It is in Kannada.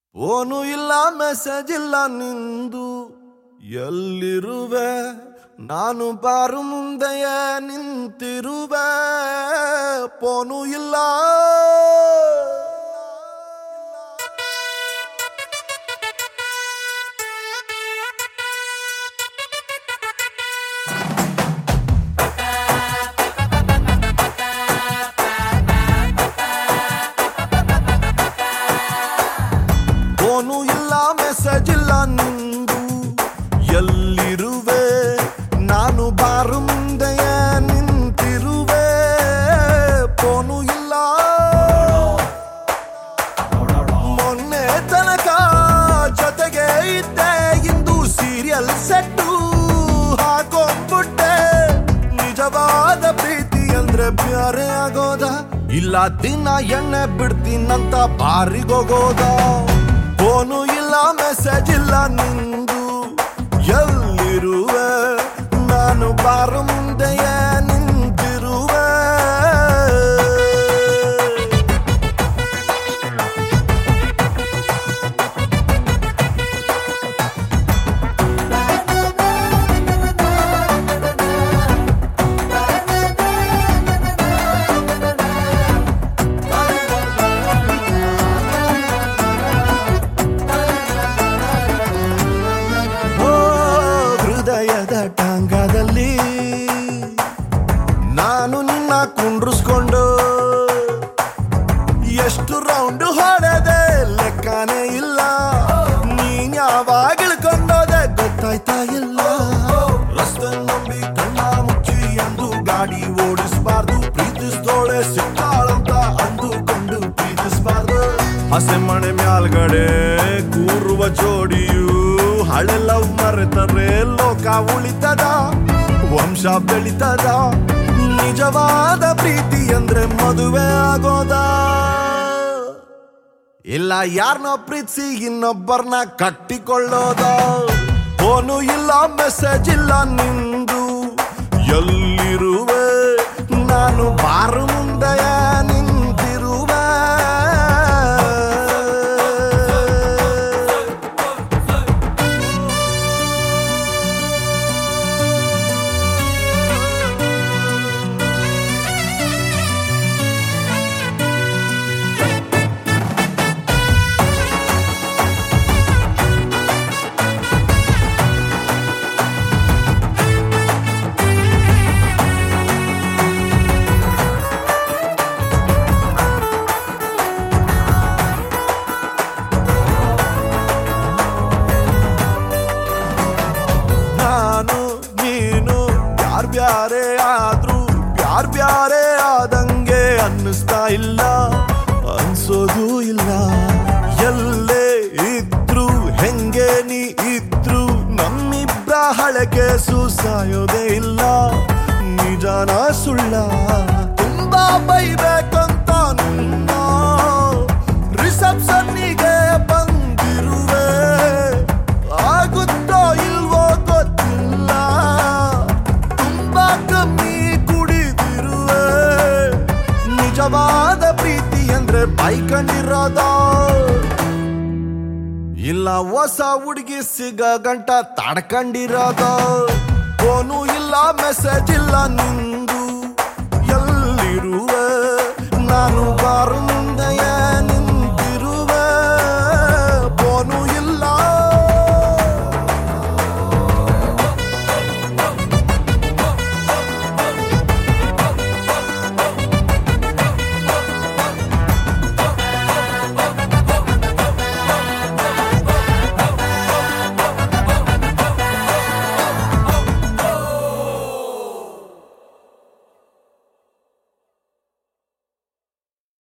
ಫೋನು ಇಲ್ಲ ಮೆಸೇಜ್ ಇಲ್ಲ ನಿಂದು ಎಲ್ಲಿರುವೆ ನಾನು ಬಾರು ಮುಂದೆಯೇ ನಿಂತಿರುವೆ ಫೋನು ಇಲ್ಲ ಫೋನು ಇಲ್ಲ ಮೆಸೇಜ್ ಇಲ್ಲ ನಿಂದು ಎಲ್ಲಿರುವೆ ನಾನು ಬಾರು ಮುಂದೆಯೇ ನಿಂತಿರುವೆ ಫೋನು ಇಲ್ಲ ಮೊನ್ನೆ ತನಕ ಜೊತೆಗೆ ಇದ್ದೆ ಇಂದು ಸೀರಿಯಲ್ ಸೆಟ್ಟು ಹಾಕೊಂಡ್ಬಿಟ್ಟೆ ನಿಜವಾದ ಪ್ರೀತಿ ಅಂದ್ರೆ ಬ್ಯಾರೆ ಆಗೋದ ಇಲ್ಲ ದಿನ ಎಣ್ಣೆ ಬಿಡ್ತೀನಂತ ಬಾರಿಗೋಗೋದ ಫೋನು ಇಲ್ಲ ಮೆಸೇಜ್ ಇಲ್ಲ ನಿಂದು ಎಲ್ಲಿರುವೆ ನಾನು ಬಾರು ಮುಂದೆಯೇ ನಿಂತಿರುವೆ ಹೃದಯದ ಟಾಂಗದಲ್ಲಿ ನಾನು ನಿನ್ನ ಕುಂಡ್ರಿಸ್ಕೊಂಡು ಎಷ್ಟು ರೌಂಡ್ ಹೊಡೆದೆ ಲೆಕ್ಕನೇ ಇಲ್ಲ ನೀನ್ ಯಾವಾಗ ಇಳ್ಕೊಂಡೋದೆ ಗೊತ್ತಾಯ್ತಾ ಇಲ್ಲ ರಸ್ತೆ ನಂಬಿ ಕಣ್ಣ ಮುಚ್ಚಿ ಎಂದು ಗಾಡಿ ಓಡಿಸಬಾರ್ದು ಪ್ರೀತಿಸ್ದೋಳೆ ಸಿಕ್ಕಾಳಂತ ಅಂದುಕೊಂಡು ಪ್ರೀತಿಸಬಾರ್ದು ಹಸೆ ಮಣೆ ಮ್ಯಾಲ್ಗಡೆ ಕೂರುವ ಜೋಡಿಯು ಹಳೆ ಲವ್ ಮರೆತರೆ ಲೋಕ ಉಳಿತದ ವಂಶ ಬೆಳಿತದ ನಿಜವಾದ ಪ್ರೀತಿ ಅಂದ್ರೆ ಮದುವೆ ಆಗೋದ ಇಲ್ಲ ಯಾರನ್ನೋ ಪ್ರೀತಿಸಿ ಇನ್ನೊಬ್ಬರನ್ನ ಕಟ್ಟಿಕೊಳ್ಳೋದ ಫೋನು ಇಲ್ಲ ಮೆಸೇಜ್ ಇಲ್ಲ ನಿಂದು ಎಲ್ಲಿರುವೆ ನಾನು ಬಾರು ಮುಂದೆಯೇ ನಿಂತಿರುವೆ ನಾನು ನೀನು ಬ್ಯಾರೆ ಆದ್ರೂ ಬ್ಯಾರೆ ಆದಂಗೆ ಅನ್ನಿಸ್ತಾ ಇಲ್ಲ ಅನ್ಸೋದು ಇಲ್ಲ ಎಲ್ಲೇ ಇದ್ರು ಹೆಂಗೆ ನೀ ಇದ್ರು ನಮ್ಮಿಬ್ರ ಹಳಕೆ ಸಾಯೋದೇ ಇಲ್ಲ ನಿಜಾನ ಸುಳ್ಳ ತುಂಬಾ ಬೈಬೇಕಂತ ನಿನ್ನ ರಿಸೆಪ್ಷನ್ನಿಗೆ ಬಂದಿರುವೆ ಆಗುತ್ತೋ ಇಲ್ವೋ ಗೊತ್ತಿಲ್ಲ ತುಂಬಾ ಕಮ್ಮಿ ಕುಡಿದಿರುವೆ ನಿಜವಾದ ಪ್ರೀತಿ ಅಂದ್ರೆ ಬೈಕಂಡಿರೋದ ಇಲ್ಲ ಹೊಸ ಹುಡುಗಿ ಸಿಗ ಗಂಟ ತಡ್ಕೊಂಡಿರೋದ ಫೋನು ಇಲ್ಲ ಮೆಸೇಜ್ ಇಲ್ಲ ನಿಂದು ಎಲ್ಲಿರುವೆ ನಾನು ಬಾರು ಮುಂದೆಯೇ